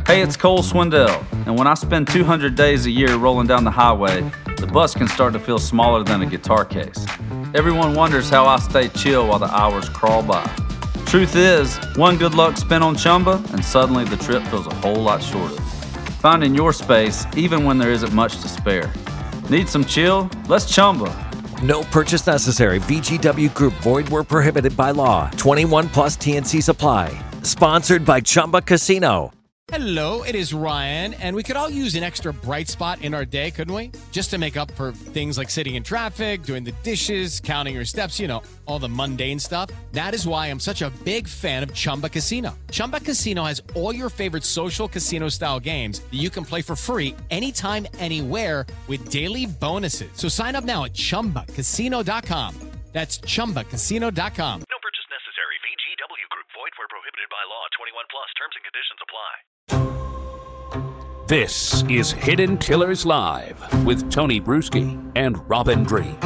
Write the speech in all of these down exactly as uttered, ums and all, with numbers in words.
Hey, it's Cole Swindell, and when I spend two hundred days a year rolling down the highway, the bus can start to feel smaller than a guitar case. Everyone wonders how I stay chill while the hours crawl by. Truth is, one good luck spin on Chumba, and suddenly the trip feels a whole lot shorter. Finding your space, even when there isn't much to spare. Need some chill? Let's Chumba. No purchase necessary. V G W Group. Void where prohibited by law. twenty-one plus T N C supply. Sponsored by Chumba Casino. Hello, it is Ryan, and we could all use an extra bright spot in our day, couldn't we? Just to make up for things like sitting in traffic, doing the dishes, counting your steps, you know, all the mundane stuff. That is why I'm such a big fan of Chumba Casino. Chumba Casino has all your favorite social casino-style games that you can play for free anytime, anywhere with daily bonuses. So sign up now at chumba casino dot com. That's chumba casino dot com. No purchase necessary. V G W Group. Void where prohibited by law. twenty-one plus. Terms and conditions apply. This is Hidden Killers Live with Tony Bruschi and Robin Dream.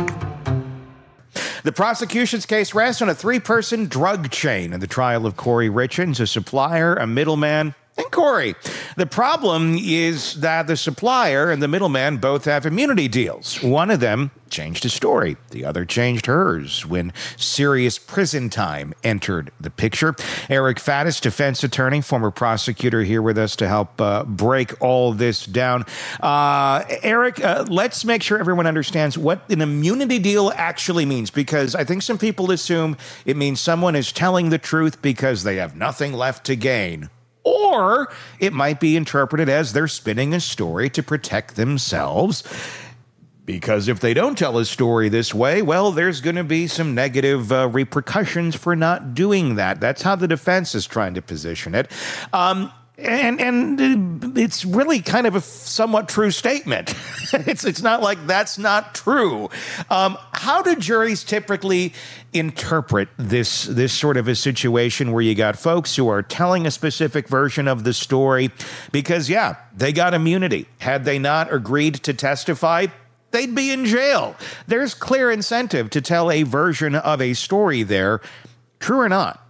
The prosecution's case rests on a three-person drug chain in the trial of Corey Richins, a supplier, a middleman, and Corey. The problem is that the supplier and the middleman both have immunity deals. One of them changed his story. The other changed hers when serious prison time entered the picture. Eric Faddis, defense attorney, former prosecutor, here with us to help uh, break all this down. Uh, Eric, uh, let's make sure everyone understands what an immunity deal actually means, because I think some people assume it means someone is telling the truth because they have nothing left to gain. Or it might be interpreted as they're spinning a story to protect themselves. Because if they don't tell a story this way, well, there's going to be some negative uh, repercussions for not doing that. That's how the defense is trying to position it. Um, and and it's really kind of a somewhat true statement. it's it's not like that's not true. Um, how do juries typically interpret this this sort of a situation where you got folks who are telling a specific version of the story because, yeah, they got immunity. Had they not agreed to testify, they'd be in jail. There's clear incentive to tell a version of a story there. True or not?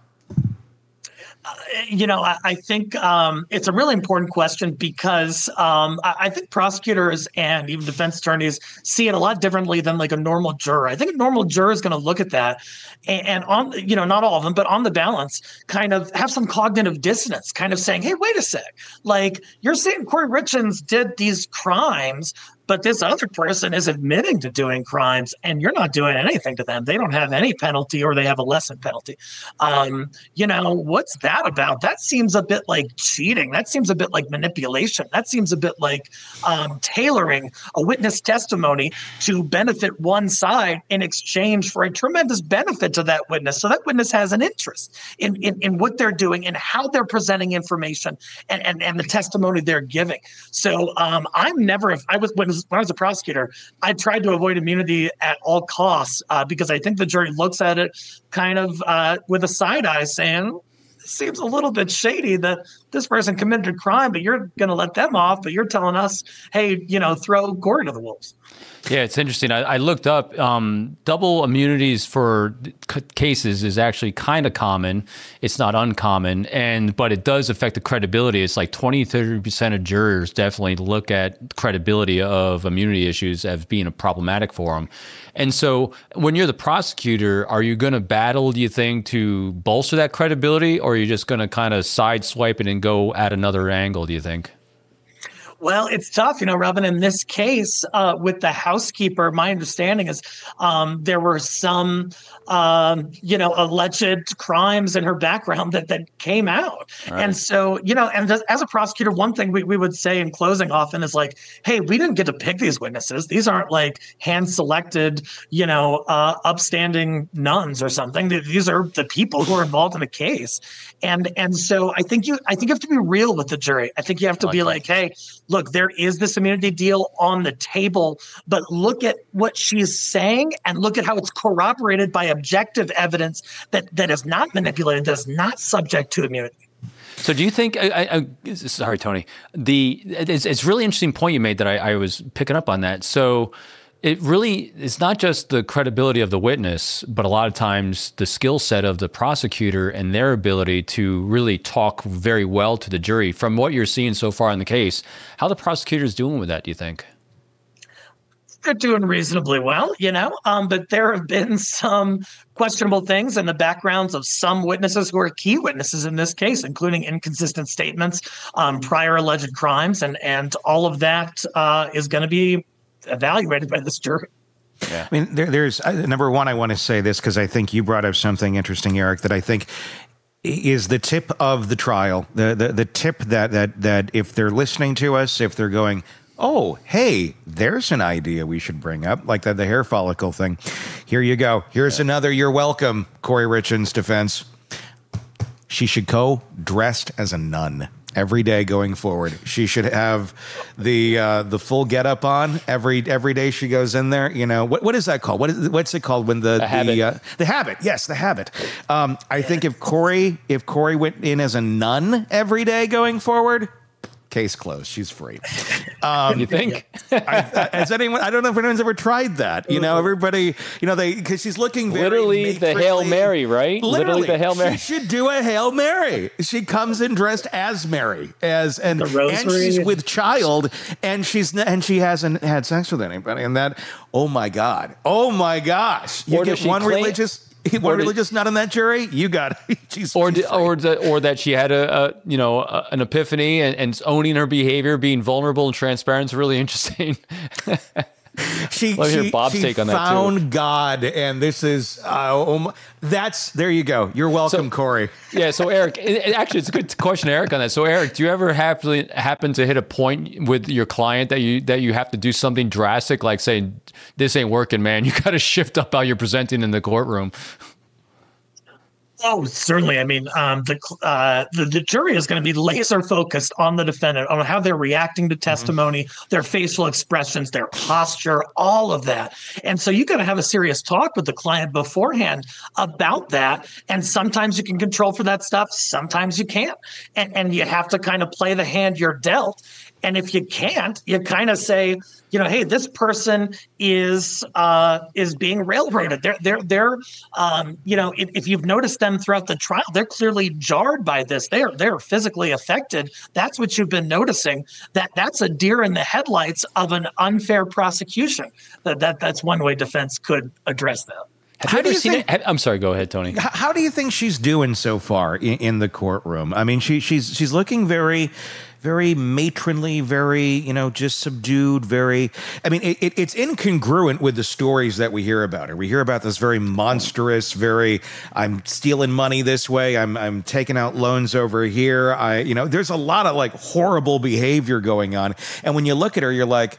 Uh, you know, I, I think um, it's a really important question because um, I, I think prosecutors and even defense attorneys see it a lot differently than like a normal juror. I think a normal juror is going to look at that and, and on, you know, not all of them, but on the balance, kind of have some cognitive dissonance, kind of saying, hey, wait a sec, like you're saying Corey Richins did these crimes, but this other person is admitting to doing crimes and you're not doing anything to them. They don't have any penalty or they have a lessened penalty. Um, you know, what's that about? That seems a bit like cheating. That seems a bit like manipulation. That seems a bit like um, tailoring a witness testimony to benefit one side in exchange for a tremendous benefit to that witness. So that witness has an interest in, in, in what they're doing and how they're presenting information and, and, and the testimony they're giving. So um, I'm never, if I was, when When I was a prosecutor, I tried to avoid immunity at all costs uh, because I think the jury looks at it kind of uh, with a side eye saying, it seems a little bit shady that this person committed a crime, but you're going to let them off, but you're telling us, hey, you know, throw Corey to the wolves. Yeah, it's interesting. I, I looked up um, double immunities for c- cases is actually kind of common. It's not uncommon, and but it does affect the credibility. It's like twenty, thirty percent of jurors definitely look at credibility of immunity issues as being a problematic for them. And so when you're the prosecutor, are you going to battle, do you think, to bolster that credibility, or are you just going to kind of sideswipe it and go at another angle, do you think? Well, it's tough, you know, Robin. In this case, uh, with the housekeeper, my understanding is um, there were some, um, you know, alleged crimes in her background that, that came out. Right. And so, you know, and as a prosecutor, one thing we, we would say in closing often is like, hey, we didn't get to pick these witnesses. These aren't like hand-selected, you know, uh, upstanding nuns or something. These are the people who are involved in the case. And and so I think you I think you have to be real with the jury. I think you have to like be that. like, hey, look, there is this immunity deal on the table, but look at what she's saying and look at how it's corroborated by objective evidence that, that is not manipulated, that is not subject to immunity. So do you think, I, I, sorry, Tony, the it's, it's a really interesting point you made that I, I was picking up on that. So it really, it's not just the credibility of the witness, but a lot of times the skill set of the prosecutor and their ability to really talk very well to the jury. From what you're seeing so far in the case, how the prosecutor's doing with that, do you think? They're doing reasonably well, you know, um, but there have been some questionable things in the backgrounds of some witnesses who are key witnesses in this case, including inconsistent statements, um, prior alleged crimes, and and all of that uh, is going to be evaluated by this jury. Yeah. I mean, there, there's uh, number one, I want to say this because I think you brought up something interesting, Eric, that I think is the tip of the trial, the the, the tip that that that if they're listening to us, if they're going, oh, hey, there's an idea we should bring up, like the, the hair follicle thing. Here you go. Here's yeah. another you're welcome, Corey Richins' defense. She should go dressed as a nun every day going forward. She should have the uh, the full getup on every every day she goes in there. You know, what what is that called? What is what's it called when the the habit? The, uh, the habit. Yes, the habit. Um, I think if Corey if Corey went in as a nun every day going forward, case closed. She's free. Um, you think? I, has anyone? I don't know if anyone's ever tried that. You know, everybody. You know, they because she's looking very literally the Hail Mary, right? Literally, literally the Hail Mary. She should do a Hail Mary. She comes in dressed as Mary, as and and she's with child, and she's and she hasn't had sex with anybody. And that, oh my God, oh my gosh, you or get one claim- religious. One religious nut on that jury, you got it. She's, or she's d- or the, or that she had a, a you know a, an epiphany and, and owning her behavior, being vulnerable and transparent is really interesting. She, Let me she, hear Bob's she take on that found too. God, and this is uh, oh my, that's there you go. You're welcome, So- Corey. Yeah, so Eric, it, it- actually, it's a good question, Eric, on that. So, Eric, do you ever happen happen to hit a point with your client that you that you have to do something drastic, like saying, "This ain't working, man. You got to shift up how you're presenting in the courtroom"? Oh, certainly. I mean, um, the, uh, the the jury is going to be laser focused on the defendant, on how they're reacting to testimony, mm-hmm. their facial expressions, their posture, all of that. And so you got to have a serious talk with the client beforehand about that. And sometimes you can control for that stuff. Sometimes you can't. And, and you have to kind of play the hand you're dealt. And if you can't, you kind of say, you know, hey, this person is uh, is being railroaded. They're they're they're um, you know, if, if you've noticed them throughout the trial, they're clearly jarred by this. They're they're physically affected. That's what you've been noticing. That that's a deer in the headlights of an unfair prosecution. That that that's one way defense could address that. Have How you do ever you seen think- it? I'm sorry. Go ahead, Tony. How, how do you think she's doing so far in, in the courtroom? I mean, she she's she's looking very, very matronly, very, you know, just subdued, very, I mean, it, it, it's incongruent with the stories that we hear about her. We hear about this very monstrous, very, I'm stealing money this way. I'm, I'm taking out loans over here. I, you know, there's a lot of like horrible behavior going on. And when you look at her, you're like,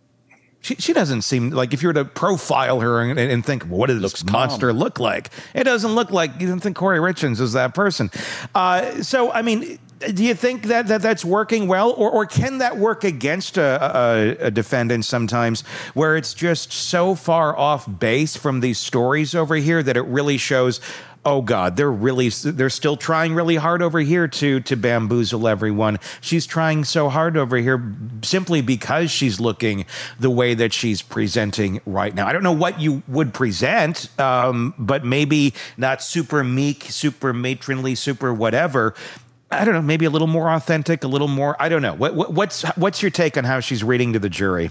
She she doesn't seem like, if you were to profile her and, and think, well, what does this monster calm. look like? It doesn't look like, you don't think Corey Richins is that person. Uh, so, I mean, do you think that, that that's working well? Or, or can that work against a, a, a defendant sometimes where it's just so far off base from these stories over here that it really shows, oh God, they're really, they're still trying really hard over here to, to bamboozle everyone. She's trying so hard over here simply because she's looking the way that she's presenting right now. I don't know what you would present, um, but maybe not super meek, super matronly, super whatever. I don't know, maybe a little more authentic, a little more, I don't know. What, what, what's, what's your take on how she's reading to the jury?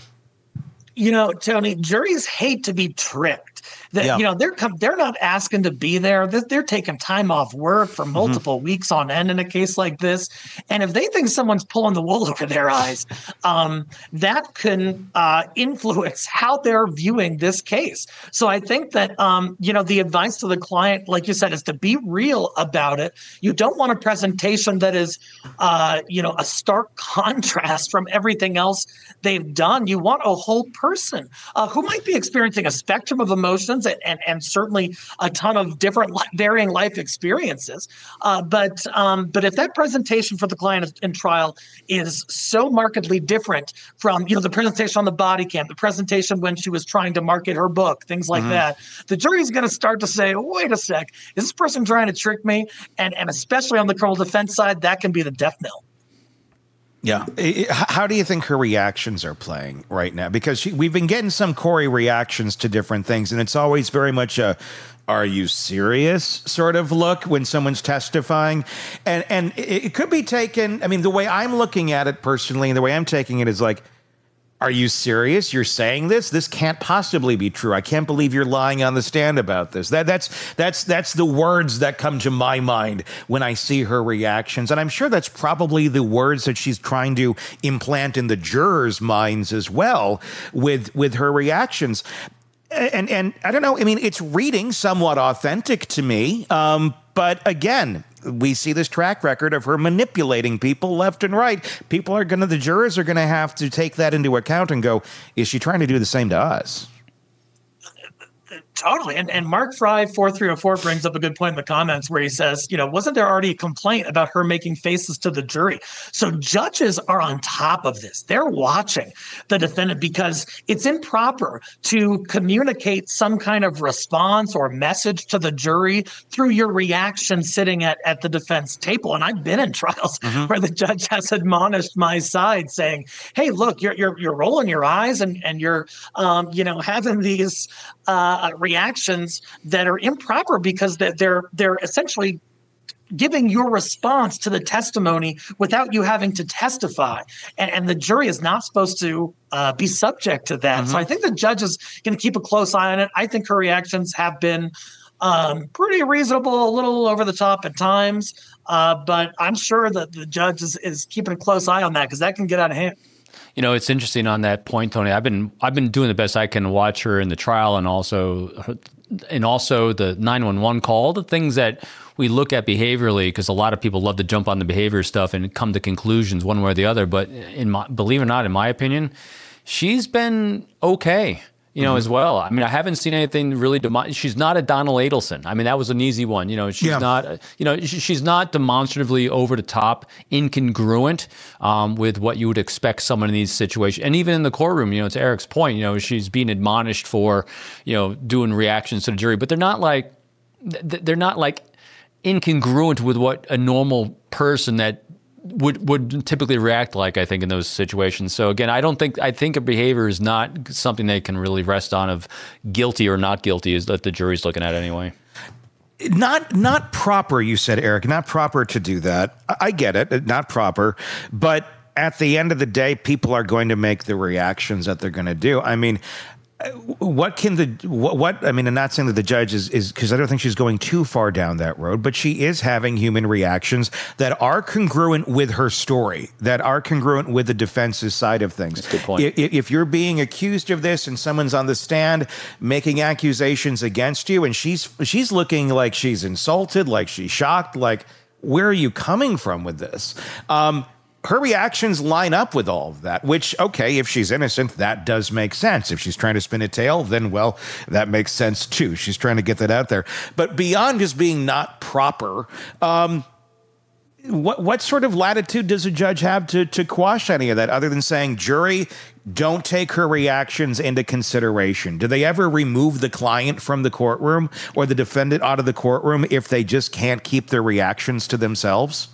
You know, Tony, juries hate to be tricked. That yeah. you know, they're com- they're not asking to be there. They're, they're taking time off work for multiple mm-hmm. weeks on end in a case like this. And if they think someone's pulling the wool over their eyes, um, that can uh, influence how they're viewing this case. So I think that um, you know, the advice to the client, like you said, is to be real about it. You don't want a presentation that is, uh, you know, a stark contrast from everything else they've done. You want a whole person uh, who might be experiencing a spectrum of emotions and, and, and certainly a ton of different li- varying life experiences. Uh, but um, but if that presentation for the client in trial is so markedly different from, you know, the presentation on the body cam, the presentation when she was trying to market her book, things like mm-hmm. that, the jury's going to start to say, wait a sec, is this person trying to trick me? And, and especially on the criminal defense side, that can be the death knell. Yeah. It- How do you think her reactions are playing right now? Because she, we've been getting some Corey reactions to different things, and it's always very much a, are you serious sort of look when someone's testifying. And, and it, it could be taken, I mean, the way I'm looking at it personally, and the way I'm taking it is like, are you serious? You're saying this? This can't possibly be true. I can't believe you're lying on the stand about this. That that's that's that's the words that come to my mind when I see her reactions. And I'm sure that's probably the words that she's trying to implant in the jurors' minds as well with with her reactions. And and I don't know, I mean, it's reading somewhat authentic to me. Um, but again, we see this track record of her manipulating people left and right. People are going to, the jurors are going to have to take that into account and go, is she trying to do the same to us? Totally. And and Mark Fry, four three oh four, brings up a good point in the comments where he says, you know, wasn't there already a complaint about her making faces to the jury? So judges are on top of this. They're watching the defendant because it's improper to communicate some kind of response or message to the jury through your reaction sitting at, at the defense table. And I've been in trials mm-hmm. where the judge has admonished my side saying, hey, look, you're you're, you're rolling your eyes and, and you're, um, you know, having these uh, reactions that are improper because they're they're essentially giving your response to the testimony without you having to testify. And, and the jury is not supposed to uh, be subject to that. Mm-hmm. So I think the judge is going to keep a close eye on it. I think her reactions have been um, pretty reasonable, a little over the top at times. Uh, but I'm sure that the judge is, is keeping a close eye on that because that can get out of hand. You know, it's interesting on that point, Tony. I've been I've been doing the best I can to watch her in the trial and also and also the nine one one call, all the things that we look at behaviorally, because a lot of people love to jump on the behavior stuff and come to conclusions one way or the other. But in my, believe it or not, in my opinion, she's been okay. You know, mm-hmm. as well. I mean, I haven't seen anything really. Demo- she's not a Donald Adelson. I mean, that was an easy one. You know, she's yeah. not. You know, she's not demonstratively over the top, incongruent um, with what you would expect someone in these situations. And even in the courtroom, you know, to Eric's point, you know, she's being admonished for, you know, doing reactions to the jury, but they're not like, they're not like incongruent with what a normal person that would would typically react like, I think, in those situations. So again, I don't think I think a behavior is not something they can really rest on of guilty or not guilty, is that the jury's looking at anyway. Not not proper, you said, Eric, not proper to do that. I get it, not proper, but at the end of the day, people are going to make the reactions that they're going to do. I mean, what can the what, what I mean, I'm not saying that the judge is is because I don't think she's going too far down that road, but she is having human reactions that are congruent with her story, that are congruent with the defense's side of things. That's a good point. If, if you're being accused of this and someone's on the stand making accusations against you, and she's she's looking like she's insulted, like she's shocked, like, where are you coming from with this? Um, Her reactions line up with all of that, which, okay, if she's innocent, that does make sense. If she's trying to spin a tale, then, well, that makes sense too. She's trying to get that out there. But beyond just being not proper, um, what what sort of latitude does a judge have to, to quash any of that, other than saying, jury, don't take her reactions into consideration? Do they ever remove the client from the courtroom or the defendant out of the courtroom if they just can't keep their reactions to themselves?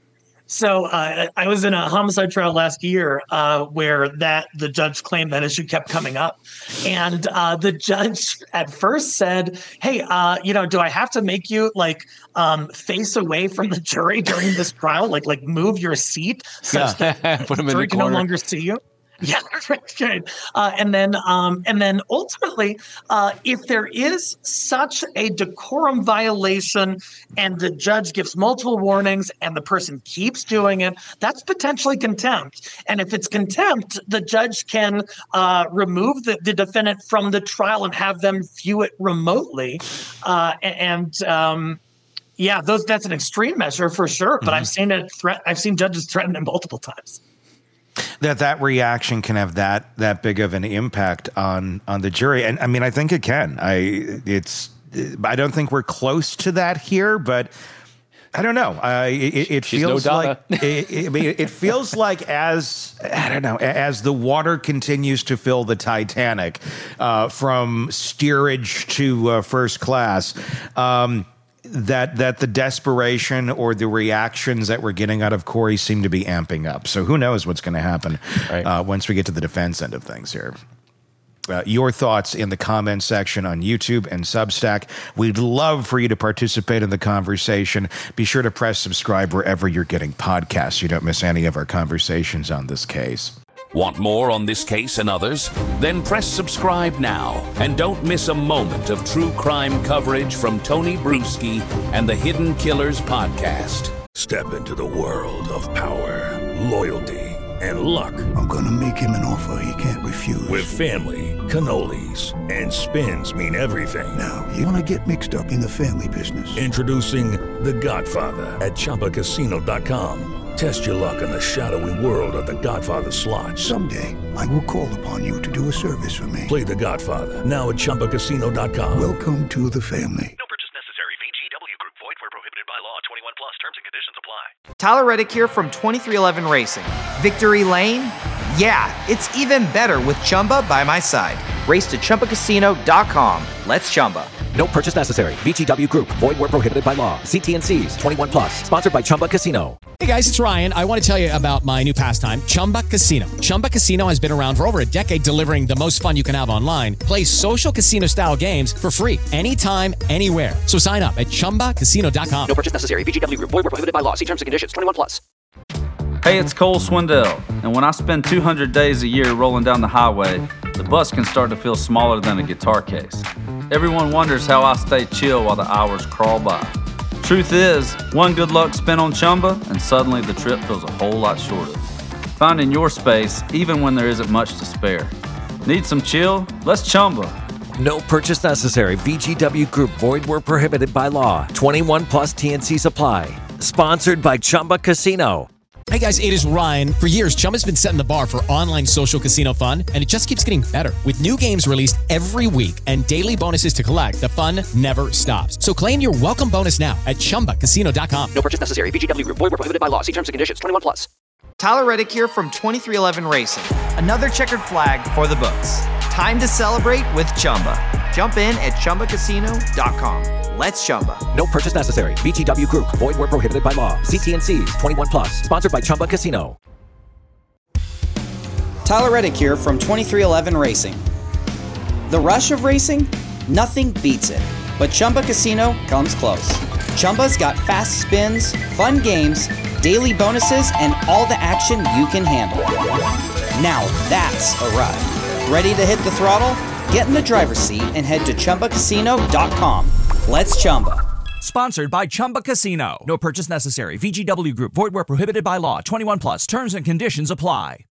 So uh, I was in a homicide trial last year uh, where that the judge claimed that issue kept coming up. And uh, the judge at first said, hey, uh, you know, do I have to make you like um, face away from the jury during this trial? Like, like move your seat such yeah. that Put the him in jury the can no corner. longer see you? Yeah, right. Uh, and then, um, and then, ultimately, uh, if there is such a decorum violation, and the judge gives multiple warnings, and the person keeps doing it, that's potentially contempt. And if it's contempt, the judge can uh, remove the, the defendant from the trial and have them view it remotely. Uh, and um, yeah, those that's an extreme measure for sure. But mm-hmm. I've seen it. Threat. I've seen judges threaten it multiple times. That that reaction can have that that big of an impact on on the jury, and I mean, I think it can. I it's I don't think we're close to that here, but I don't know. Uh, it, it feels no like it, I mean, it feels like as I don't know as the water continues to fill the Titanic uh, from steerage to uh, first class. Um, that that the desperation or the reactions that we're getting out of Corey seem to be amping up. So who knows what's going to happen Right. uh, once we get to the defense end of things here. Uh, your thoughts in the comment section on YouTube and Substack. We'd love for you to participate in the conversation. Be sure to press subscribe wherever you're getting podcasts so you don't miss any of our conversations on this case. Want more on this case and others? Then press subscribe now and don't miss a moment of true crime coverage from Tony Bruschi and the Hidden Killers podcast. Step into the world of power, loyalty, and luck. I'm gonna make him an offer he can't refuse. With family, cannolis, and spins mean everything. Now, you wanna get mixed up in the family business. Introducing The Godfather at Chumba Casino dot com. Test your luck in the shadowy world of The Godfather slot. Someday, I will call upon you to do a service for me. Play The Godfather now at Chumba Casino dot com. Welcome to the family. No purchase necessary. V G W Group. Void where prohibited by law. twenty-one plus. Terms and conditions apply. Tyler Reddick here from twenty-three eleven Racing. Victory Lane? Yeah, it's even better with Chumba by my side. Race to Chumba Casino dot com. Let's Chumba. No purchase necessary. V G W Group. Void where prohibited by law. See T and C's. twenty-one plus. Sponsored by Chumba Casino. Hey guys, it's Ryan. I want to tell you about my new pastime, Chumba Casino. Chumba Casino has been around for over a decade, delivering the most fun you can have online. Play social casino-style games for free anytime, anywhere. So sign up at Chumba Casino dot com. No purchase necessary. V G W Group. Void where prohibited by law. See terms and conditions. twenty-one plus. Hey, it's Cole Swindell, and when I spend two hundred days a year rolling down the highway, the bus can start to feel smaller than a guitar case. Everyone wonders how I stay chill while the hours crawl by. Truth is, one good luck spin on Chumba, and suddenly the trip feels a whole lot shorter. Finding your space, even when there isn't much to spare. Need some chill? Let's Chumba. No purchase necessary. V G W Group. Void where prohibited by law. twenty-one plus T and C's apply. Sponsored by Chumba Casino. Hey guys, it is Ryan. For years, Chumba's been setting the bar for online social casino fun, and it just keeps getting better. With new games released every week and daily bonuses to collect, the fun never stops. So claim your welcome bonus now at Chumba Casino dot com. No purchase necessary. V G W Group. Void where prohibited by law. See terms and conditions. twenty-one plus. Tyler Reddick here from twenty-three eleven Racing. Another checkered flag for the books. Time to celebrate with Chumba. Jump in at Chumba Casino dot com. Let's Chumba. No purchase necessary. V G W Group. Void where prohibited by law. See T and C's. twenty-one plus. Sponsored by Chumba Casino. Tyler Reddick here from twenty-three eleven Racing. The rush of racing? Nothing beats it. But Chumba Casino comes close. Chumba's got fast spins, fun games, daily bonuses, and all the action you can handle. Now that's a ride. Ready to hit the throttle? Get in the driver's seat and head to Chumba Casino dot com. Let's Chumba. Sponsored by Chumba Casino. No purchase necessary. V G W Group. Void where prohibited by law. twenty-one plus. Terms and conditions apply.